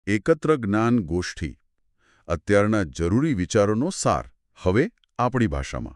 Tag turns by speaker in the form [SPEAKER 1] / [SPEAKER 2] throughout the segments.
[SPEAKER 1] એકત્ર જ્ઞાન ગોષ્ઠી અત્યારના જરૂરી વિચારોનો સાર હવે આપણી ભાષામાં.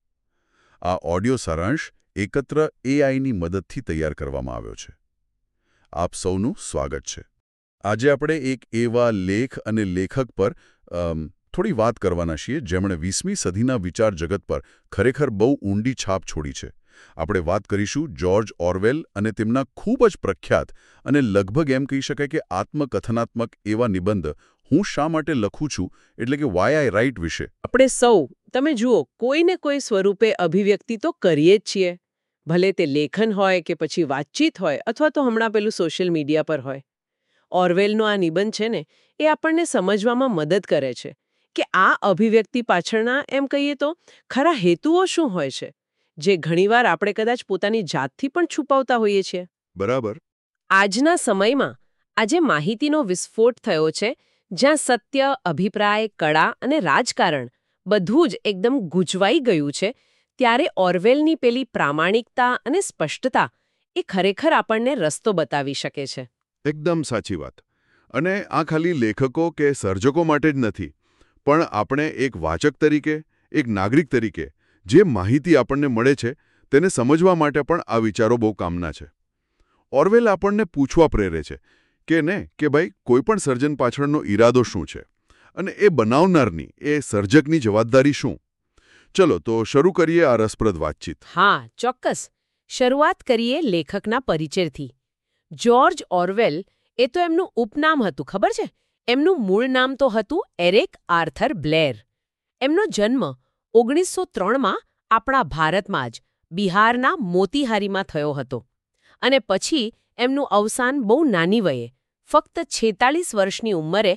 [SPEAKER 1] આ ઓડિયો સારાંશ એકત્ર એઆઈની મદદથી તૈયાર કરવામાં આવ્યો છે. આપ સૌનું સ્વાગત છે. આજે આપણે એક એવા લેખ અને લેખક પર થોડી વાત કરવાના છીએ જેમણે 20મી સદીના વિચાર જગત પર ખરેખર બહુ ઊંડી છાપ છોડી છે. આપણે વાત કરીશું જ્યોર્જ ઓરવેલ અને તેમના ખૂબ જ પ્રખ્યાત અને લગભગ એમ કહી શકાય કે આત્મકથનાત્મક એવા નિબંધ હું શા માટે લખું છું એટલે કે વાય આઈ રાઇટ વિશે.
[SPEAKER 2] આપણે સૌ તમે જુઓ કોઈને કોઈ સ્વરૂપે અભિવ્યક્તિ તો કરીએ જ છીએ, ભલે તે લેખન હોય કે પછી વાતચીત હોય અથવા તો હમણાં પેલું સોશિયલ મીડિયા પર હોય. ઓરવેલનો આ નિબંધ છે ને એ આપણને સમજવામાં મદદ કરે છે કે આ અભિવ્યક્તિ પાછળના એમ કહીએ તો ખરા હેતુઓ શું હોય છે, જે ઘણીવાર આપણે કદાચ પોતાની જાતથી પણ છુપાવતા હોઈએ છીએ.
[SPEAKER 1] બરાબર.
[SPEAKER 2] આજના સમયમાં આજે માહિતીનો વિસ્ફોટ થયો છે, જ્યાં સત્ય, અભિપ્રાય, કળા અને રાજકારણ બધું જ એકદમ ગૂંચવાઈ ગયું છે, ત્યારે ઓરવેલની પેલી પ્રામાણિકતા અને સ્પષ્ટતા એ ખરેખર આપણને રસ્તો બતાવી શકે છે.
[SPEAKER 1] એકદમ સાચી વાત. અને આ ખાલી લેખકો કે સર્જકો માટે જ નથી, પણ આપણે એક વાચક તરીકે, એક નાગરિક તરીકે જે માહિતી આપણને મળે છે તેને સમજવા માટે પણ આ વિચારો બહુ કામના છે. ઓરવેલ આપણને પૂછવા પ્રેરે છે કે ભાઈ કોઈપણ સર્જન પાછળનો ઈરાદો શું છે અને એ બનાવનારની, એ સર્જકની જવાબદારી શું. ચલો તો શરૂ કરીએ આ રસપ્રદ વાતચીત.
[SPEAKER 2] હા, ચોક્કસ. શરૂઆત કરીએ લેખકના પરિચયથી. જ્યોર્જ ઓરવેલ એ તો એમનું ઉપનામ હતું, ખબર છે? એમનું મૂળ નામ તો હતું એરિક આર્થર બ્લેર. એમનો જન્મ 1903માં આપણા ભારતમાં જ બિહારના મોતીહારીમાં થયો હતો અને પછી એમનું અવસાન બહુ નાની વયે, ફક્ત 46 વર્ષની ઉંમરે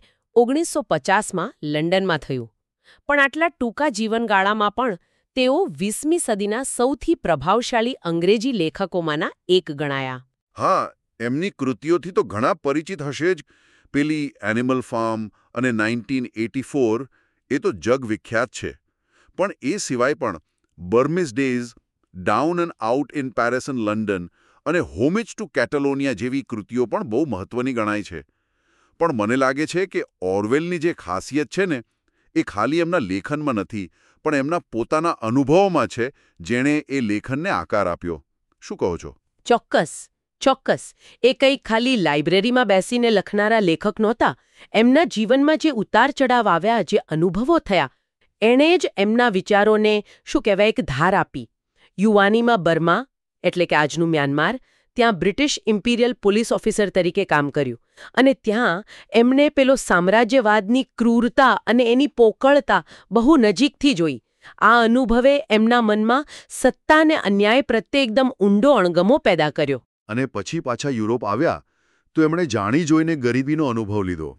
[SPEAKER 2] 1950માં લંડનમાં થયું. પણ આટલા ટૂંકા જીવનગાળામાં પણ તેઓ 20મી સદીના સૌથી પ્રભાવશાળી અંગ્રેજી લેખકોમાંના એક ગણાયા.
[SPEAKER 1] હા, એમની કૃતિઓથી તો ઘણા પરિચિત હશે જ. પેલી એનિમલ ફાર્મ અને 1984 એ તો જગવિખ્યાત છે. પણ એ સિવાય પણ Burmese days, down and out in Paris and London અને હોમેજ ટુ કેટેલોનિયા જેવી કૃતિઓ પણ બહુ મહત્વની ગણાય છે. પણ મને લાગે છે કે ઓરવેલની જે ખાસિયત છે ને એ ખાલી એમના લેખનમાં નથી, પણ એમના પોતાના અનુભવોમાં છે, જેણે એ લેખનને આકાર આપ્યો. શું કહો છો?
[SPEAKER 2] ચોક્કસ, ચોક્કસ. એ કંઈ ખાલી લાઇબ્રેરીમાં બેસીને લખનારા લેખક નહોતા. એમના જીવનમાં જે ઉતાર ચઢાવ આવ્યા, જે અનુભવો થયા, એણે જ એમના વિચારોને શું કહેવાય એક ધાર આપી. યુવાનીમાં બર્મા એટલે કે આજનું મ્યાનમાર, ત્યાં બ્રિટિશ ઇમ્પિરિયલ પોલીસ ઓફિસર તરીકે કામ કર્યું અને ત્યાં એમણે પેલો સામ્રાજ્યવાદની ક્રૂરતા અને એની પોકળતા બહુ નજીકથી જોઈ. આ અનુભવે એમના મનમાં સત્તા અને અન્યાય પ્રત્યે એકદમ ઊંડો અણગમો પેદા કર્યો.
[SPEAKER 1] અને પછી પાછા યુરોપ આવ્યા તો એમણે જાણી જોઈને ગરીબીનો અનુભવ લીધો.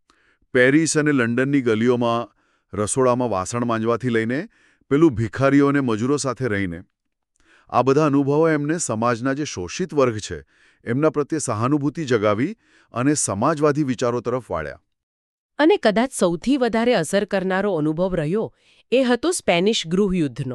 [SPEAKER 1] પેરિસ અને લંડનની ગલીઓમાં રસોડામાં વાસણ માંજવાથી લઈને પેલું ભિખારીઓ અને મજૂરો સાથે રહીને આ બધા અનુભવો એમને સમાજના જે શોષિત વર્ગ છે એમના પ્રત્યે સહાનુભૂતિ જગાવી અને સમાજવાદી વિચારો તરફ વાળ્યા.
[SPEAKER 2] અને કદાચ સૌથી વધારે અસર કરનારો અનુભવ રહ્યો એ હતો સ્પેનિશ ગૃહયુદ્ધનો.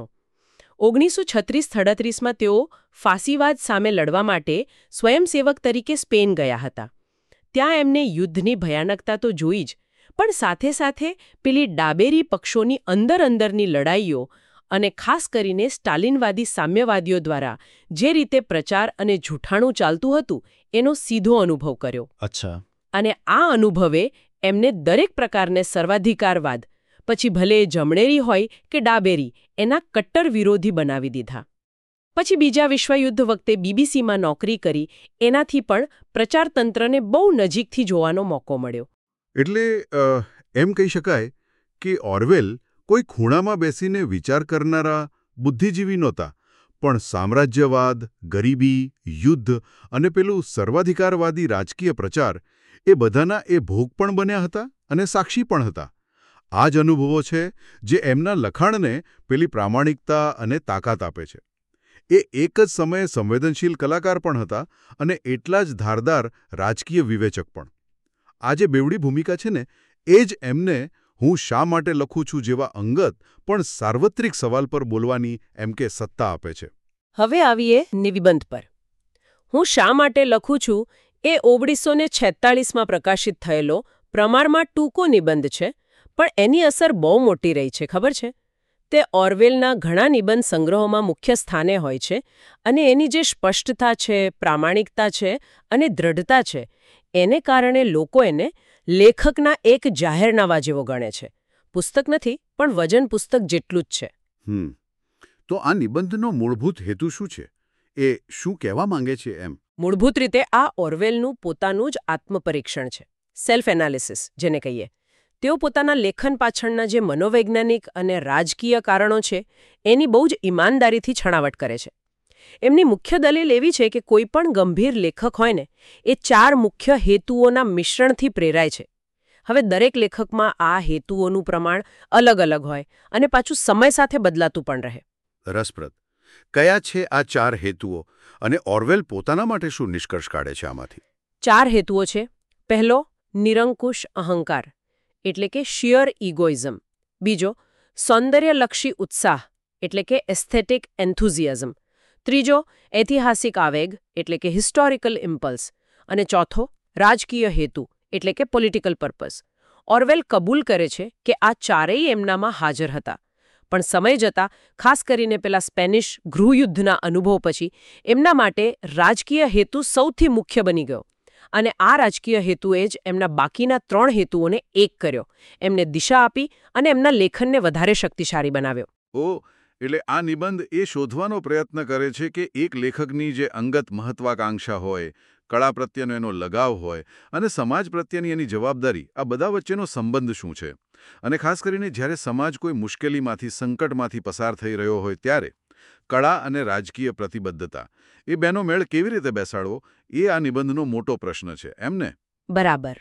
[SPEAKER 2] 1936-38માં તેઓ ફાસીવાદ સામે લડવા માટે સ્વયંસેવક તરીકે સ્પેન ગયા હતા. ત્યાં એમને યુદ્ધની ભયાનકતા તો જોઈ જ, પણ સાથે સાથે પેલી ડાબેરી પક્ષોની અંદરની લડાઈઓ અને ખાસ કરીને સ્ટાલિનવાદી સામ્યવાદીઓ દ્વારા જે રીતે પ્રચાર અને જૂઠાણું ચાલતું હતું એનો સીધો અનુભવ કર્યો.
[SPEAKER 1] અચ્છા.
[SPEAKER 2] અને આ અનુભવે એમને દરેક પ્રકારને સર્વાધિકારવાદ, પછી ભલે જમણેરી હોય કે ડાબેરી, એના કટ્ટર વિરોધી બનાવી દીધા. પછી બીજા વિશ્વયુદ્ધ વખતે બીબીસીમાં નોકરી કરી, એનાથી પણ પ્રચારતંત્રને બહુ નજીકથી જોવાનો મોકો મળ્યો.
[SPEAKER 1] એટલે એમ કહી શકાય કે ઓરવેલ કોઈ ખૂણામાં બેસીને વિચાર કરનારા બુદ્ધિજીવી નહોતા, પણ સામ્રાજ્યવાદ, ગરીબી, યુદ્ધ અને પેલું સર્વાધિકારવાદી રાજકીય પ્રચાર એ બધાના એ ભોગ પણ બન્યા હતા અને સાક્ષી પણ હતા. આ જ અનુભવો છે જે એમના લખાણને પેલી પ્રામાણિકતા અને તાકાત આપે છે. એ એક જ સમયે સંવેદનશીલ કલાકાર પણ હતા અને એટલા જ ધારદાર રાજકીય વિવેચક પણ. આ જે બેવડી ભૂમિકા છે ને એ જ એમને હું શા માટે લખું છું જેવા અંગત પણ સાર્વત્રિક સવાલ પર બોલવાની એમ કે સત્તા આપે છે.
[SPEAKER 2] હવે આવીએ નિબંધ પર. હું શા માટે લખું છું એ 1946માં પ્રકાશિત થયેલો પ્રમાણમાં ટૂંકો નિબંધ છે, પણ એની અસર બહુ મોટી રહી છે, ખબર છે? તે ઓરવેલના ઘણા નિબંધ સંગ્રહોમાં મુખ્ય સ્થાને હોય છે અને એની જે સ્પષ્ટતા છે, પ્રામાણિકતા છે અને દ્રઢતા છે, એને કારણે લોકો એને લેખકના એક જાહેરનામા જેવો ગણે છે. પુસ્તક નથી, પણ વજન પુસ્તક જેટલું જ છે.
[SPEAKER 1] તો આ નિબંધનો મૂળભૂત હેતુ શું છે? એ શું કહેવા માંગે છે એમ?
[SPEAKER 2] મૂળભૂત રીતે આ ઓરવેલનું પોતાનું જ આત્મપરીક્ષણ છે. સેલ્ફ એનાલિસિસ જેને કહીએ. તેઓ પોતાના લેખન પાછળના જે મનોવૈજ્ઞાનિક અને રાજકીય કારણો છે એની બહુ જ ઈમાનદારીથી છણાવટ કરે છે. એમની મુખ્ય દલીલ એવી છે કે કોઈ પણ ગંભીર લેખક હોય ને એ 4 મુખ્ય હેતુઓના મિશ્રણથી પ્રેરાય છે. હવે દરેક લેખકમાં આ હેતુઓનું પ્રમાણ અલગ અલગ હોય અને પાછું સમય સાથે બદલાતું પણ રહે.
[SPEAKER 1] રસપ્રદ. કયા છે આ 4 હેતુઓ અને ઓરવેલ પોતાના માટે શું નિષ્કર્ષ કાઢે છે આમાંથી?
[SPEAKER 2] 4 હેતુઓ છે. પહેલો, નિરંકુશ અહંકાર એટલે કે શિયર ઇગોઇઝમ. બીજો, સૌંદર્યલક્ષી ઉત્સાહ એટલે કે એસ્થેટિક એન્થુઝિયાઝમ. ત્રીજો, ઐતિહાસિક આવેગ એટલે કે હિસ્ટોરિકલ ઇમ્પલ્સ. અને ચોથો, રાજકીય હેતુ એટલે કે પોલિટિકલ પર્પઝ. ઓરવેલ કબૂલ કરે છે કે આ ચારેય એમનામાં હાજર હતા. પણ સમય જતાં, ખાસ કરીને પેલા સ્પેનિશ ગૃહયુદ્ધના અનુભવ પછી, એમના માટે રાજકીય હેતુ સૌથી મુખ્ય બની ગયો. અને આ રાજકીય હેતુએ જ એમના બાકીના 3 હેતુઓને એક કર્યો, એમને દિશા આપી અને એમના લેખનને વધારે શક્તિશાળી બનાવ્યો.
[SPEAKER 1] એટલે આ નિબંધ એ શોધવાનો પ્રયત્ન કરે છે કે એક લેખકની જે અંગત મહત્વાકાંક્ષા હોય, કળા પ્રત્યેનો એનો લગાવ હોય અને સમાજ પ્રત્યેની એની જવાબદારી, આ બધા વચ્ચેનો સંબંધ શું છે. અને ખાસ કરીને જ્યારે સમાજ કોઈ મુશ્કેલીમાંથી, સંકટમાંથી પસાર થઈ રહ્યો હોય ત્યારે કળા અને રાજકીય પ્રતિબદ્ધતા, એ બેનો મેળ કેવી રીતે બેસાડવો, એ આ નિબંધનો મોટો પ્રશ્ન છે, એમને?
[SPEAKER 2] બરાબર.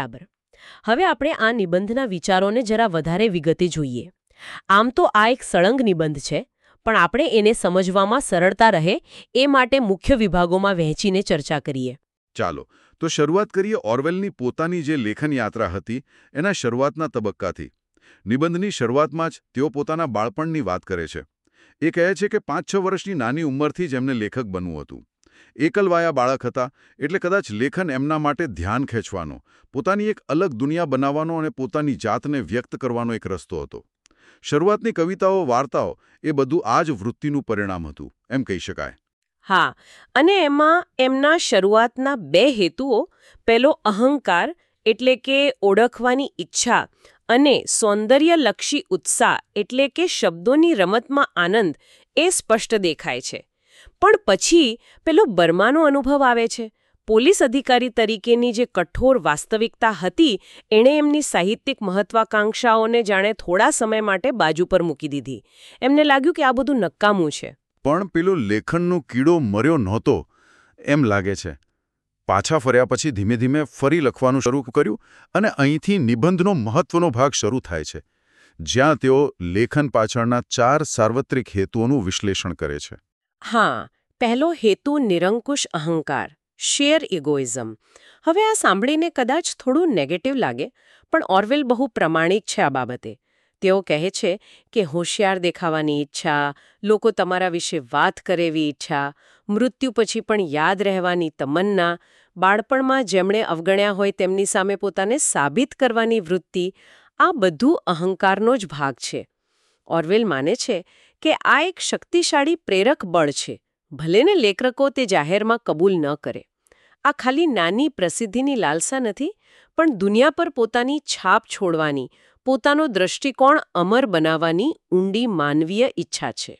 [SPEAKER 2] હવે આપણે આ નિબંધના વિચારોને જરા વધારે વિગતે જોઈએ. આમ તો આ એક સળંગ નિબંધ છે, પણ આપણે એને સમજવામાં સરળતા રહે એ માટે મુખ્ય વિભાગોમાં વહેંચીને ચર્ચા કરીએ.
[SPEAKER 1] ચાલો, તો શરૂઆત કરીએ ઓરવેલની પોતાની જે લેખન યાત્રા હતી એના શરૂઆતના તબક્કાથી. નિબંધની શરૂઆતમાં જ તેઓ પોતાના બાળપણની વાત કરે છે. એ કહે છે કે 5-6 વર્ષની નાની ઉંમરથી જ એમને લેખક બનવું હતું. એકલવાયા બાળક હતા, એટલે કદાચ લેખન એમના માટે ધ્યાન ખેંચવાનો, પોતાની એક અલગ દુનિયા બનાવવાનો અને પોતાની જાતને વ્યક્ત કરવાનો એક રસ્તો હતો. શરૂઆતની કવિતાઓ, વાર્તાઓ, એ બધું આ જ વૃત્તિનું પરિણામ હતું, એમ કહી શકાય.
[SPEAKER 2] હા, અને એમાં એમના શરૂઆતના 2 હેતુઓ, પહેલો અહંકાર એટલે કે ઓળખવાની ઈચ્છા અને સૌંદર્યલક્ષી ઉત્સાહ એટલે કે શબ્દોની રમતમાં આનંદ, એ સ્પષ્ટ દેખાય છે. પણ પછી પેલો બર્માનો અનુભવ આવે છે. પોલીસ અધિકારી તરીકેની જે કઠોર વાસ્તવિકતા હતી, એણે એમની સાહિત્યિક મહત્વાકાંક્ષાઓને જાણે થોડા સમય માટે બાજુ પર મૂકી દીધી. એમને લાગ્યું કે આ બધું નકામું છે.
[SPEAKER 1] પણ પેલું લેખનનો કીડો મર્યો નહોતો એમ લાગે છે. પાછા ફર્યા પછી ધીમે ધીમે ફરી લખવાનું શરૂ કર્યું અને અહીંથી નિબંધનો મહત્વનો ભાગ શરૂ થાય છે, જ્યાં તેઓ લેખન પાછળના 4 સાર્વત્રિક હેતુઓનું વિશ્લેષણ કરે છે.
[SPEAKER 2] હા, પહેલો હેતુ નિરંકુશ અહંકાર, શેર ઇગોઇઝમ. હવે આ સાંભળીને કદાચ થોડું નેગેટિવ લાગે, પણ ઓરવેલ બહુ પ્રમાણિક છે આ બાબતે. તેઓ કહે છે કે હોશિયાર દેખાવાની ઈચ્છા, લોકો તમારા વિશે વાત કરે એવી ઈચ્છા, મૃત્યુ પછી પણ યાદ રહેવાની તમન્ના, બાળપણમાં જેમણે અવગણ્યા હોય તેમની સામે પોતાને સાબિત કરવાની વૃત્તિ, આ બધું અહંકારનો જ ભાગ છે. ઓરવેલ માને છે કે આ એક શક્તિશાળી પ્રેરક બળ છે, ભલે ને લેખકો તે જાહેરમાં કબૂલ ન કરે. આ ખાલી નાની પ્રસિદ્ધિની લાલસા નથી, પણ દુનિયા પર પોતાની છાપ છોડવાની, પોતાનો દ્રષ્ટિકોણ અમર બનાવવાની ઊંડી માનવીય ઈચ્છા છે.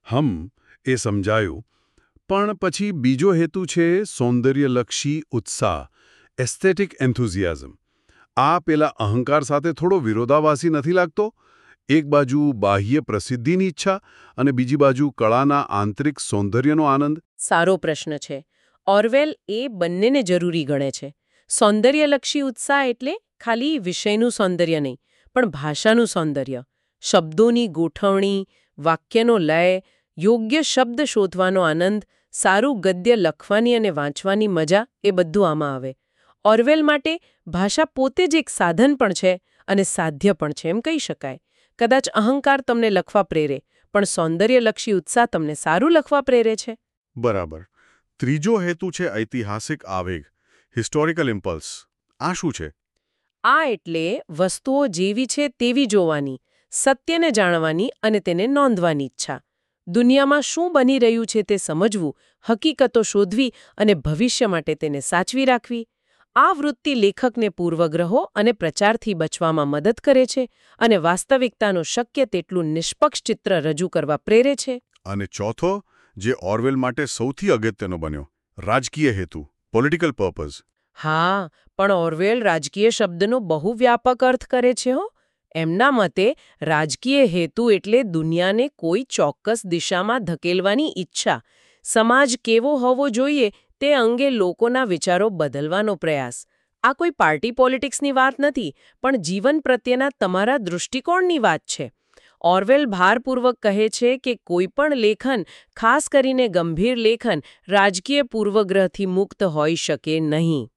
[SPEAKER 1] એ સમજાયું. પણ પછી બીજો હેતુ છે સૌંદર્યલક્ષી ઉત્સાહ, એસ્થેટિક એન્થુઝિયાઝમ. આ પેલા અહંકાર સાથે થોડો વિરોધાભાસી નથી લાગતો? એક બાજુ બાહ્ય પ્રસિદ્ધિની ઈચ્છા અને બીજી બાજુ કળાના આંતરિક સૌંદર્યનો આનંદ.
[SPEAKER 2] સારો પ્રશ્ન છે. ઓરવેલ એ બંનેને જરૂરી ગણે છે. સૌંદર્યલક્ષી ઉત્સાહ એટલે ખાલી વિષયનું સૌંદર્ય નહીં, પણ ભાષાનું સૌંદર્ય, શબ્દોની ગોઠવણી, વાક્યનો લય, યોગ્ય શબ્દ શોધવાનો આનંદ, સારું ગદ્ય લખવાની અને વાંચવાની મજા, એ બધું આમાં આવે. ઓરવેલ માટે ભાષા પોતે જ એક સાધન પણ છે અને સાધ્ય પણ છે, એમ કહી શકાય. કદાચ અહંકાર તમને લખવા પ્રેરે, પણ સૌંદર્યલક્ષી ઉત્સાહ તમને સારું લખવા પ્રેરે છે.
[SPEAKER 1] બરાબર. ત્રીજો હેતુ છે ઐતિહાસિક આવેગ, હિસ્ટોરિકલ ઇમ્પલ્સ. આ શું છે?
[SPEAKER 2] આ એટલે વસ્તુઓ જેવી છે તેવી જોવાની, સત્યને જાણવાની અને તેને નોંધવાની ઈચ્છા. દુનિયામાં શું બની રહ્યું છે તે સમજવું, હકીકતો શોધવી અને ભવિષ્ય માટે તેને સાચવી રાખવી. આ વૃત્તિ લેખકને પૂર્વગ્રહો અને પ્રચારથી બચવામાં મદદ કરે છે અને વાસ્તવિકતાનું શક્ય તેટલું નિષ્પક્ષ ચિત્ર રજૂ કરવા પ્રેરે છે.
[SPEAKER 1] અને ચોથો, જે ઓરવેલ માટે સૌથી અગત્યનો બન્યો, રાજકીય હેતુ, પોલિટિકલ પર્પઝ.
[SPEAKER 2] હા, પણ ઓરવેલ રાજકીય શબ્દનો બહુ વ્યાપક અર્થ કરે છે હો. એમના મતે રાજકીય હેતુ એટલે દુનિયાને કોઈ ચોક્કસ દિશામાં ધકેલવાની ઈચ્છા, સમાજ કેવો હોવો જોઈએ તે અંગે લોકોના વિચારો બદલવાનો પ્રયાસ. આ કોઈ પાર્ટી પોલિટિક્સની વાત નથી, પણ જીવન પ્રત્યેના તમારા દૃષ્ટિકોણની વાત છે. ઓરવેલ ભારપૂર્વક કહે છે કે કોઈ પણ લેખન, ખાસ કરીને ગંભીર લેખન, રાજકીય પૂર્વગ્રહથી મુક્ત હોઈ શકે નહીં.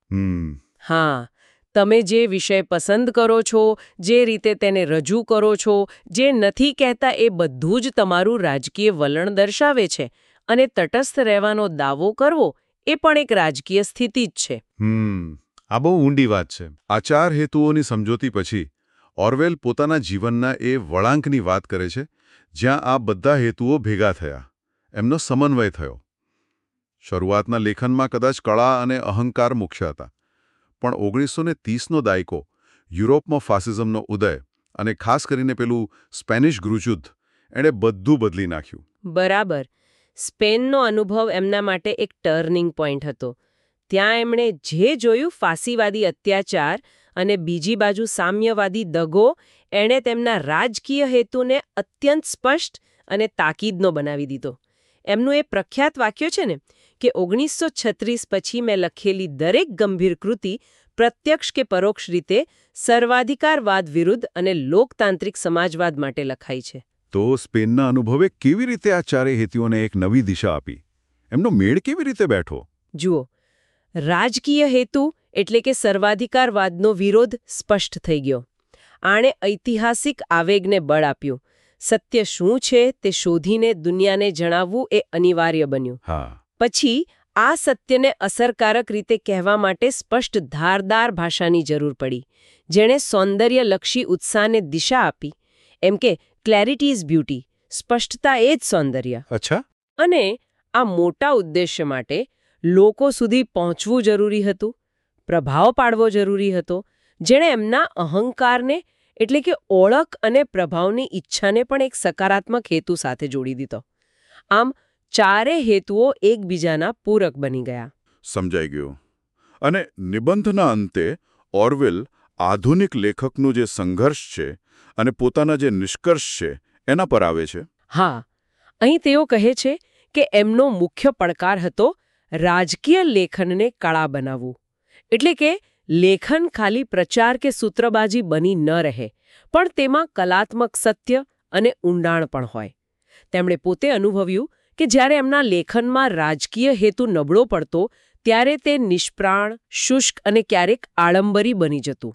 [SPEAKER 2] હા, તમે જે વિષય પસંદ કરો છો, જે રીતે તેને રજૂ કરો છો, જે નથી કહેતા એ બધું જ તમારું રાજકીય વલણ દર્શાવે છે. અને તટસ્થ રહેવાનો દાવો કરવો એ પણ એક રાજકીય સ્થિતિ જ છે.
[SPEAKER 1] આ બહુ ઊંડી વાત છે. આ 4 હેતુઓની સમજૂતી પછી ઓરવેલ પોતાના જીવનના એ વળાંકની વાત કરે છે જ્યાં આ બધા હેતુઓ ભેગા થયા, એમનો સમન્વય થયો. શરૂઆતના લેખનમાં કદાચ કળા અને અહંકાર મુખ્ય હતા, પણ 1930નો દાયકો, યુરોપમાં ફાસિઝમનો ઉદય અને ખાસ કરીને પેલું સ્પેનિશ ગૃહયુદ્ધ, એણે બધું બદલી નાખ્યું.
[SPEAKER 2] બરાબર. સ્પેનનો અનુભવ એમના માટે એક ટર્નિંગ પોઈન્ટ હતો. ત્યાં એમણે જે જોયું ફાસીવાદી અત્યાચાર અને બીજી બાજુ સામ્યવાદી દગો, એણે તેમના રાજકીય હેતુને અત્યંત સ્પષ્ટ અને તાકીદનો બનાવી દીધો. એમનું એ પ્રખ્યાત વાક્ય છે ને કે 1936 પછી મેં લખેલી દરેક ગંભીર કૃતિ પ્રત્યક્ષ કે પરોક્ષ રીતે સર્વાધિકારવાદ વિરુદ્ધ અને લોકતાંત્રિક સમાજવાદ માટે લખાઈ છે.
[SPEAKER 1] તો સ્પેનના અનુભવે કેવી રીતે આ 4 હેતુઓને એક નવી દિશા આપી? એમનો મેળ કેવી રીતે બેઠો?
[SPEAKER 2] જુઓ, રાજકીય હેતુ એટલે કે સર્વાધિકારવાદનો વિરોધ સ્પષ્ટ થઈ ગયો. આણે ઐતિહાસિક આવેગને બળ આપ્યું. સત્ય શું છે તે શોધીને દુનિયાને જણાવવું એ અનિવાર્ય બન્યું. પછી આ સત્યને અસરકારક રીતે કહેવા માટે સ્પષ્ટ ધારદાર ભાષાની જરૂર પડી, જેણે સૌંદર્યલક્ષી ઉત્સાહને દિશા આપી. એમ કે ક્લેરિટી ઇઝ બ્યુટી, સ્પષ્ટતા એ જ સૌંદર્ય.
[SPEAKER 1] અચ્છા.
[SPEAKER 2] અને આ મોટા ઉદ્દેશ્ય માટે લોકો સુધી પહોંચવું જરૂરી હતું, પ્રભાવ પાડવો જરૂરી હતો, જેણે એમના અહંકારને એટલે કે ઓળખ અને પ્રભાવની ઈચ્છાને પણ એક સકારાત્મક હેતુ સાથે જોડી દીધો. આમ 4 હેતુઓ એકબીજાના પૂરક બની ગયા.
[SPEAKER 1] સમજાઈ ગયું. અને નિબંધના અંતે ઓરવેલ આધુનિક લેખકનું જે સંઘર્ષ છે અને પોતાના જે નિષ્કર્ષ છે એના પર આવે છે.
[SPEAKER 2] હા, અહીં તેઓ કહે છે કે એમનો મુખ્ય પડકાર હતો રાજકીય લેખનને કળા બનાવવું. એટલે કે લેખન ખાલી પ્રચાર કે સૂત્રબાજી બની ન રહે, પણ તેમાં કલાત્મક સત્ય અને ઊંડાણ પણ હોય. તેમણે પોતે અનુભવ્યું કે જ્યારે એમના લેખનમાં રાજકીય હેતુ નબળો પડતો, ત્યારે તે નિષ્પ્રાણ, શુષ્ક અને ક્યારેક આડંબરી બની જતું.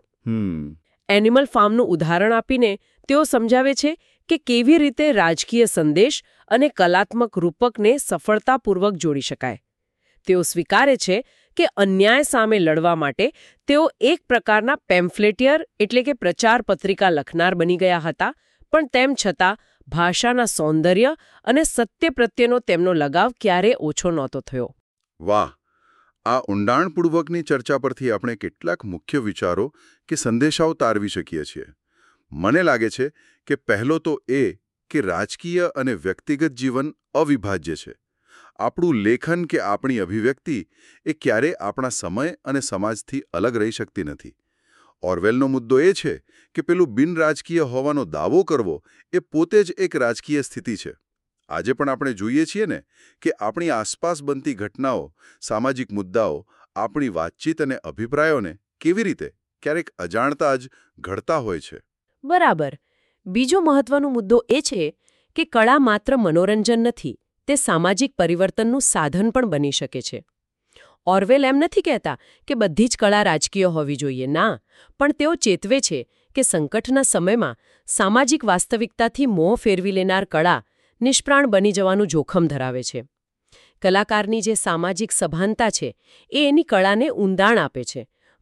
[SPEAKER 2] એનિમલ ફાર્મનું ઉદાહરણ આપીને તેઓ સમજાવે છે કે કેવી રીતે રાજકીય સંદેશ અને કલાત્મક રૂપકને સફળતાપૂર્વક જોડી શકાય. તેઓ સ્વીકારે છે કે અન્યાય સામે લડવા માટે તેઓ એક પ્રકારના પેમ્ફલેટિયર એટલે કે પ્રચાર પત્રિકા લખનાર બની ગયા હતા, પણ તેમ છતાં ભાષાના સૌંદર્ય અને સત્ય પ્રત્યેનો તેમનો લગાવ ક્યારેય ઓછો નહોતો થયો.
[SPEAKER 1] વાહ! આ ઊંડાણપૂર્વકની ચર્ચા પરથી આપણે કેટલાક મુખ્ય વિચારો કે સંદેશાઓ તારવી શકીએ છીએ. મને લાગે છે કે પહેલો તો એ કે રાજકીય અને વ્યક્તિગત જીવન અવિભાજ્ય છે. આપણું લેખન કે આપણી અભિવ્યક્તિ એ ક્યારેય આપણા સમય અને સમાજથી અલગ રહી શકતી નથી. ઓરવેલનો મુદ્દો એ છે કે પેલું બિનરાજકીય હોવાનો દાવો કરવો એ પોતે જ એક રાજકીય સ્થિતિ છે. આજે પણ આપણે જોઈએ છીએ ને કે આપણી આસપાસ બનતી ઘટનાઓ, સામાજિક મુદ્દાઓ, આપણી વાતચીત અને અભિપ્રાયોને કેવી રીતે ક્યારેક અજાણતા જ ઘડતા હોય છે.
[SPEAKER 2] બરાબર. બીજો મહત્વનો મુદ્દો એ છે કે કળા માત્ર મનોરંજન નથી, તે સામાજિક પરિવર્તનનું સાધન પણ બની શકે છે. ઓરવેલ એમ નથી કહેતા કે બધી જ કળા રાજકીય હોવી જોઈએ, ના, પણ તેઓ ચેતવે છે કે સંકટના સમયમાં સામાજિક વાસ્તવિકતાથી મોહ ફેરવી લેનાર કળા નિષ્પ્રાણ બની જવાનું જોખમ ધરાવે છે. કલાકારની જે સામાજિક સભાનતા છે એ એની કળાને ઊંડાણ આપે છે.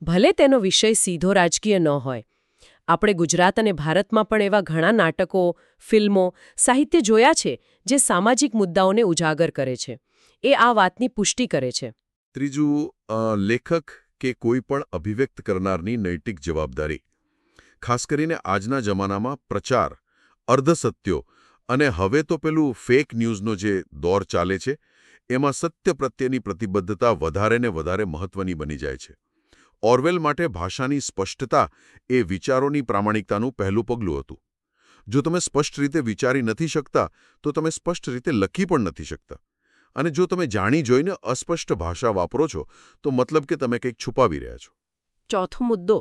[SPEAKER 2] ભલે તેનો વિષય સીધો રાજકીય ન હોય. આપણે ગુજરાત અને ભારતમાં પણ એવા ઘણા નાટકો, ફિલ્મો, સાહિત્ય જોયા છે જે સામાજિક મુદ્દાઓને ઉજાગર કરે છે. એ આ વાતની પુષ્ટિ કરે છે.
[SPEAKER 1] ત્રીજું, લેખક કે કોઈ પણ અભિવ્યક્ત કરનારની નૈતિક જવાબદારી. ખાસ કરીને આજના જમાનામાં પ્રચાર, અર્ધસત્યો અને હવે તો પેલું ફેક ન્યૂઝનો જે દોર ચાલે છે, એમાં સત્ય પ્રત્યેની પ્રતિબદ્ધતા વધારે ને વધારે મહત્વની બની જાય છે. ઓરવેલ માટે ભાષાની સ્પષ્ટતા એ વિચારોની પ્રામાણિકતાનું પહેલું પગલું હતું. જો તમે સ્પષ્ટ રીતે વિચારી નથી શકતા, તો તમે સ્પષ્ટ રીતે લખી પણ નથી શકતા. અને જો તમે જાણી જોઈને અસ્પષ્ટ ભાષા વાપરો છો, તો મતલબ કે તમે કંઈક છુપાવી રહ્યા છો.
[SPEAKER 2] ચોથો મુદ્દો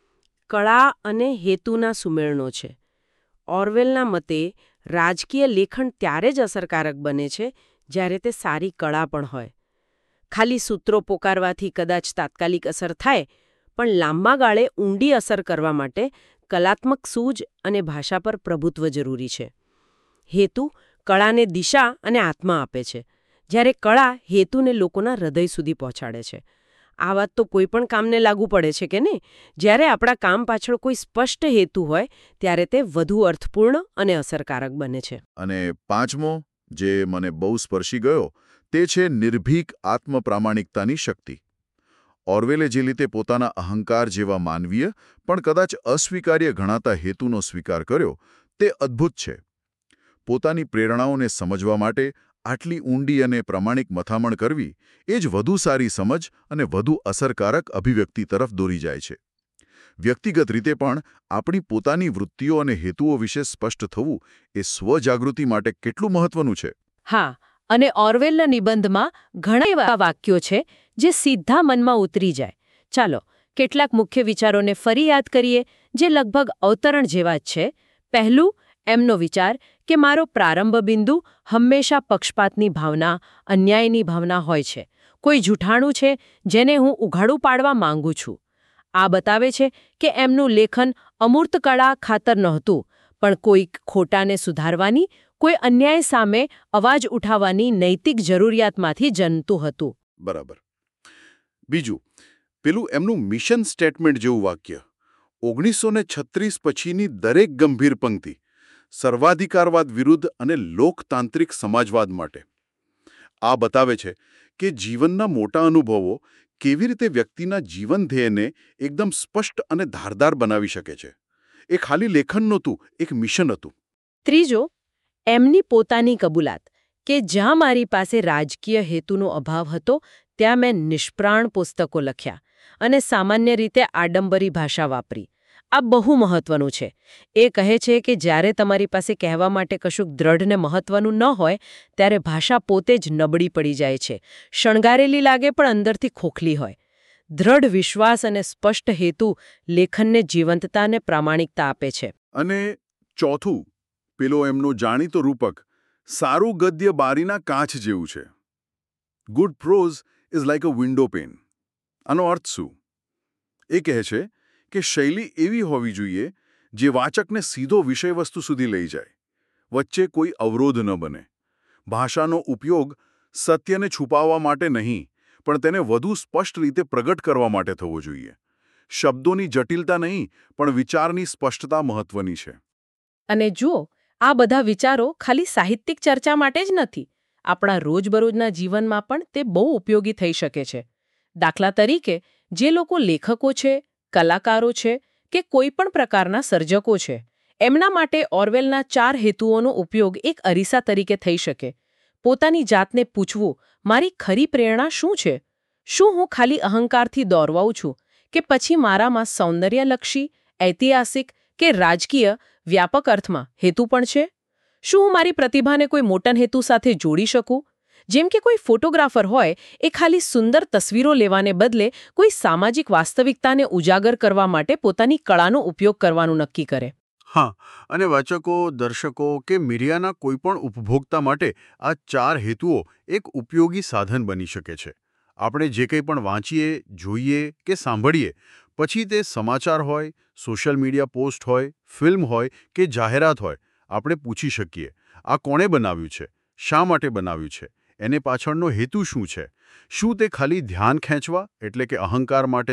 [SPEAKER 2] કળા અને હેતુના સુમેળનો છે. ઓરવેલના મતે રાજકીય લેખન ત્યારે જ અસરકારક બને છે જ્યારે તે સારી કળા પણ હોય. ખાલી સૂત્રો પોકારવાથી કદાચ તાત્કાલિક અસર થાય, પણ લાંબા ગાળે ઊંડી અસર કરવા માટે કલાત્મક સૂઝ અને ભાષા પર પ્રભુત્વ જરૂરી છે. હેતુ કળાને દિશા અને આત્મા આપે છે, જ્યારે કળા હેતુને લોકોના હૃદય સુધી પહોંચાડે છે. આ વાત તો કોઈ પણ કામને લાગુ પડે છે કે નહીં? જ્યારે આપણા કામ પાછળ કોઈ સ્પષ્ટ હેતુ હોય ત્યારે તે વધુ અર્થપૂર્ણ અને અસરકારક બને છે.
[SPEAKER 1] અને પાંચમો, જે મને બહુ સ્પર્શી ગયો, તે છે નિર્ભીક આત્મપ્રામાણિકતાની શક્તિ. ઓરવેલે જે રીતે પોતાના અહંકાર જેવા માનવીય પણ કદાચ અસ્વીકાર્ય ગણાતા હેતુનો સ્વીકાર કર્યો, તે અદ્ભુત છે. પોતાની પ્રેરણાઓને સમજવા માટે આટલી ઊંડી અને પ્રમાણિક મથામણ કરવી એ જ વધુ સારી સમજ અને વધુ અસરકારક અભિવ્યક્તિ તરફ દોરી જાય છે. વ્યક્તિગત રીતે પણ આપણી પોતાની વૃત્તિઓ અને હેતુઓ વિશે સ્પષ્ટ થવું એ સ્વજાગૃતિ માટે કેટલું મહત્વનું છે.
[SPEAKER 2] હા, અને ઓરવેલના નિબંધમાં ઘણા એવા વાક્યો છે જે સીધા મનમાં ઉતરી જાય. ચાલો કેટલાક મુખ્ય વિચારોને ફરી યાદ કરીએ, જે લગભગ અવતરણ જેવા જ છે. પહેલું, એમનો વિચાર કે મારો પ્રારંભ બિંદુ હંમેશા પક્ષપાતની ભાવના, અન્યાયની ભાવના હોય છે. કોઈ જૂઠાણું છે જેને હું ઉઘાડું પાડવા માંગુ છું. આ બતાવે છે કે એમનું લેખન અમૂર્ત કળા ખાતર નહોતું, પણ કોઈ ખોટાને સુધારવાની, કોઈ અન્યાય સામે અવાજ ઉઠાવવાની નૈતિક જરૂરિયાતમાંથી જન્મતું હતું.
[SPEAKER 1] બરાબર. બીજું, પેલું એમનું મિશન સ્ટેટમેન્ટ જેવું વાક્ય, 1936 પછીની દરેક ગંભીર પંક્તિ સર્વાધિકારવાદ વિરુદ્ધ અને લોકતાંત્રિક સમાજવાદ માટે. આ બતાવે છે કે જીવનના મોટા અનુભવો કેવી રીતે વ્યક્તિના જીવન ધ્યેયને એકદમ સ્પષ્ટ અને ધારદાર બનાવી શકે છે. એ ખાલી લેખન નહોતું, એક મિશન હતું.
[SPEAKER 2] ત્રીજો, એમની પોતાની કબૂલાત કે જ્યાં મારી પાસે રાજકીય હેતુનો અભાવ હતો, ત્યાં મેં નિષ્પ્રાણ પુસ્તકો લખ્યા અને સામાન્ય રીતે આડંબરી ભાષા વાપરી. આ બહુ મહત્વનું છે. એ કહે છે કે જ્યારે તમારી પાસે કહેવા માટે કશુંક દ્રઢ ને મહત્વનું ન હોય, ત્યારે ભાષા પોતે જ નબળી પડી જાય છે. શણગારેલી લાગે પણ અંદરથી ખોખલી હોય. દ્રઢ વિશ્વાસ અને સ્પષ્ટ હેતુ લેખનને જીવંતતા અને પ્રામાણિકતા આપે છે.
[SPEAKER 1] અને ચોથું, પેલો એમનો જાણીતો રૂપક, સારું ગદ્ય બારીના કાચ જેવું છે. Good prose is like a window pane. આનો અર્થ શું? એ કહે છે કે શૈલી એવી હોવી જોઈએ જે વાચકને સીધો વિષયવસ્તુ સુધી લઈ જાય, વચ્ચે કોઈ અવરોધ ન બને. ભાષાનો ઉપયોગ સત્યને છુપાવવા માટે નહીં, પણ તેને વધુ સ્પષ્ટ રીતે પ્રગટ કરવા માટે થવો જોઈએ. શબ્દોની જટિલતા નહીં, પણ વિચારની સ્પષ્ટતા મહત્વની છે.
[SPEAKER 2] અને જુઓ, આ બધા વિચારો ખાલી સાહિત્યિક ચર્ચા માટે જ નથી. આપણા રોજબરોજના જીવનમાં પણ તે બહુ ઉપયોગી થઈ શકે છે. દાખલા તરીકે, જે લોકો લેખકો છે, કલાકારો છે કે કોઈ પણ પ્રકારના સર્જકો છે, એમના માટે ઓરવેલના 4 હેતુઓનો ઉપયોગ એક અરીસા તરીકે થઈ શકે. પોતાની જાતને પૂછવું, મારી ખરી પ્રેરણા શું છે? શું હું ખાલી અહંકારથી દોરવાઉં છું કે પછી મારામાં સૌંદર્યલક્ષી, ઐતિહાસિક કે રાજકીય વ્યાપક અર્થમાં હેતુ પણ છે? શું હું મારી પ્રતિભાને કોઈ મોટા હેતુ સાથે જોડી શકું? જેમ કે કોઈ ફોટોગ્રાફર હોય, એ ખાલી સુંદર તસવીરો લેવાને બદલે કોઈ સામાજિક વાસ્તવિકતાને ઉજાગર કરવા માટે પોતાની કળાનો ઉપયોગ કરવાનું નક્કી કરે.
[SPEAKER 1] હા, અને વાચકો, દર્શકો કે મીડિયાના કોઈપણ ઉપભોક્તા માટે આ 4 હેતુઓ એક ઉપયોગી સાધન બની શકે છે. આપણે જે કંઈ પણ વાંચીએ, જોઈએ કે સાંભળીએ, પછી તે સમાચાર હોય, સોશિયલ મીડિયા પોસ્ટ હોય, ફિલ્મ હોય કે જાહેરાત હોય, આપણે પૂછી શકીએ, આ કોણે બનાવ્યું છે? શા માટે બનાવ્યું છે? એને પાછળનો હેતુ શું છે? શું તે ખાલી ધ્યાન ખેંચવા એટલે કે અહંકાર માટે છે?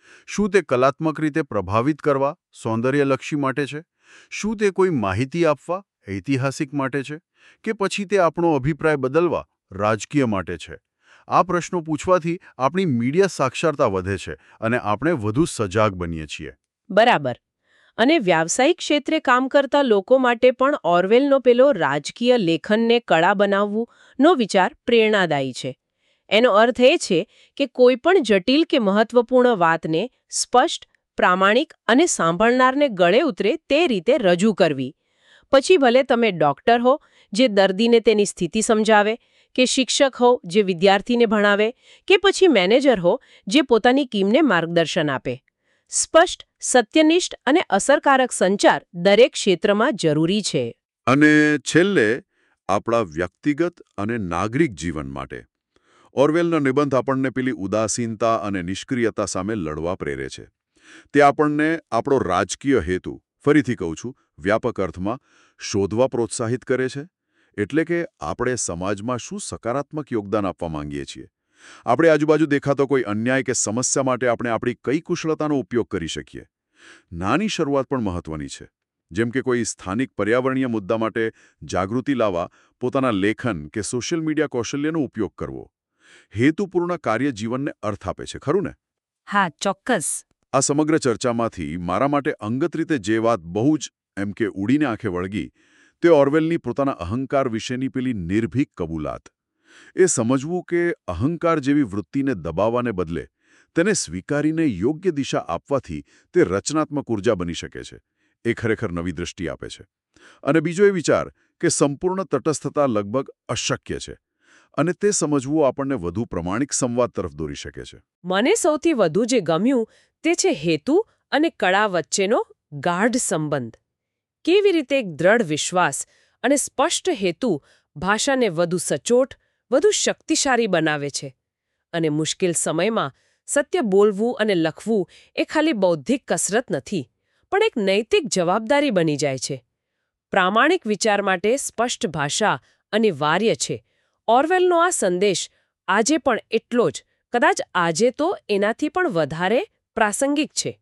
[SPEAKER 1] શું તે કલાત્મક રીતે પ્રભાવિત કરવા, સૌંદર્યલક્ષી માટે છે? શું તે કોઈ માહિતી આપવા, ઐતિહાસિક માટે છે? કે પછી તે આપણો અભિપ્રાય બદલવા, રાજકીય માટે છે? આ પ્રશ્નો પૂછવાથી આપણી મીડિયા સાક્ષરતા વધે છે અને આપણે વધુ સજાગ બનીએ છીએ.
[SPEAKER 2] બરાબર. અને વ્યાવસાયિક ક્ષેત્રે કામ કરતા લોકો માટે પણ ઓરવેલનો પેલો રાજકીય લેખનને કળા બનાવવું નો વિચાર પ્રેરણાદાયી છે. એનો અર્થ એ છે કે કોઈ પણ જટિલ કે મહત્વપૂર્ણ વાતને સ્પષ્ટ, પ્રામાણિક અને સાંભળનારને ગળે ઉતરે તે રીતે રજૂ કરવી. પછી ભલે તમે ડોક્ટર હો જે દર્દીને તેની સ્થિતિ સમજાવે, કે શિક્ષક હો જે વિદ્યાર્થીને ભણાવે, કે પછી મેનેજર હો જે પોતાની ટીમને માર્ગદર્શન આપે. સ્પષ્ટ, સત્યનિષ્ઠ અને અસરકારક સંચાર દરેક ક્ષેત્રમાં જરૂરી છે.
[SPEAKER 1] અને છેલ્લે આપણા વ્યક્તિગત અને નાગરિક જીવન માટે ઓરવેલનો નિબંધ આપણને પેલી ઉદાસીનતા અને નિષ્ક્રિયતા સામે લડવા પ્રેરે છે. તે આપણને આપણો રાજકીય હેતુ, ફરીથી કહું છું, વ્યાપક અર્થમાં શોધવા પ્રોત્સાહિત કરે છે. એટલે કે આપણે સમાજમાં શું સકારાત્મક યોગદાન આપવા માંગીએ છીએ. આપણે આજુબાજુ દેખાતો કોઈ અન્યાય કે સમસ્યા માટે આપણે આપણી કઈ કુશળતાનો ઉપયોગ કરી શકીએ. નાની શરૂઆત પણ મહત્વની છે. જેમ કે કોઈ સ્થાનિક પર્યાવરણીય મુદ્દા માટે જાગૃતિ લાવવા પોતાના લેખન કે સોશિયલ મીડિયા કૌશલ્યનો ઉપયોગ કરવો. હેતુપૂર્ણ કાર્ય જીવનને અર્થ આપે છે, ખરું ને?
[SPEAKER 2] હા, ચોક્કસ.
[SPEAKER 1] આ સમગ્ર ચર્ચામાંથી મારા માટે અંગત રીતે જે વાત બહુ જ એમ કે ઉડીને આંખે વળગી, તે ઓરવેલની પોતાના અહંકાર વિશેની પેલી નિર્ભીક કબૂલાત. એ સમજવું કે અહંકાર જેવી વૃત્તિને દબાવવાને બદલે તેને સ્વીકારીને યોગ્ય દિશા આપવાથી તે રચનાત્મક ઉર્જા બની શકે છે. એ ખરેખર નવી દૃષ્ટિ આપે છે. અને બીજો એ વિચાર કે સંપૂર્ણ તટસ્થતા લગભગ અશક્ય છે. અને તે સમજવું આપણને વધુ પ્રમાણિક સંવાદ તરફ દોરી શકે છે.
[SPEAKER 2] મને સૌથી વધુ જે ગમ્યું તે છે હેતુ અને કળા વચ્ચેનો ગાઢ સંબંધ. કેવી રીતે એક દ્રઢ વિશ્વાસ અને સ્પષ્ટ હેતુ ભાષાને વધુ સચોટ, વધુ શક્તિશાળી બનાવે છે. અને મુશ્કેલ સમયમાં સત્ય બોલવું અને લખવું એ ખાલી બૌદ્ધિક કસરત નથી, પણ એક નૈતિક જવાબદારી બની જાય છે. પ્રામાણિક વિચાર માટે સ્પષ્ટ ભાષા અનિવાર્ય છે. ઓરવેલનો આ સંદેશ આજે પણ એટલો જ, કદાચ આજે તો એનાથી પણ વધારે પ્રાસંગિક છે.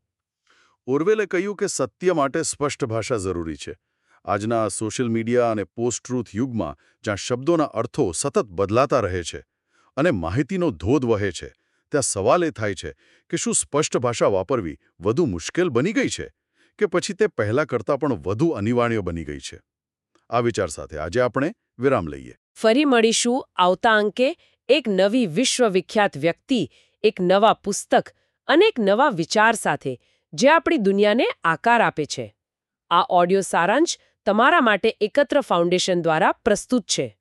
[SPEAKER 1] ઓરવેલે કહ્યું કે સત્ય માટે સ્પષ્ટ ભાષા જરૂરી છે. આજના સોશિયલ મીડિયા અને પોસ્ટ ટ્રુથ યુગમાં જ્યાં શબ્દોના અર્થો સતત બદલાતા રહે છે અને માહિતીનો ધોધ વહે છે, ત્યાં સવાલ એ થાય છે કે શું સ્પષ્ટ ભાષા વાપરવી વધુ મુશ્કેલ બની ગઈ છે કે પછી તે પહેલા કરતાં પણ વધુ અનિવાર્ય બની ગઈ છે? આ વિચાર સાથે આજે આપણે વિરામ લઈએ.
[SPEAKER 2] ફરી મળીશું આવતા અંકે એક નવી વિશ્વવિખ્યાત વ્યક્તિ, એક નવા પુસ્તક અને એક નવા વિચાર સાથે જે આપણી દુનિયાને આકાર આપે છે. આ ઓડિયો સારાંશ તમારા માટે એકત્ર ફાઉન્ડેશન દ્વારા પ્રસ્તુત છે.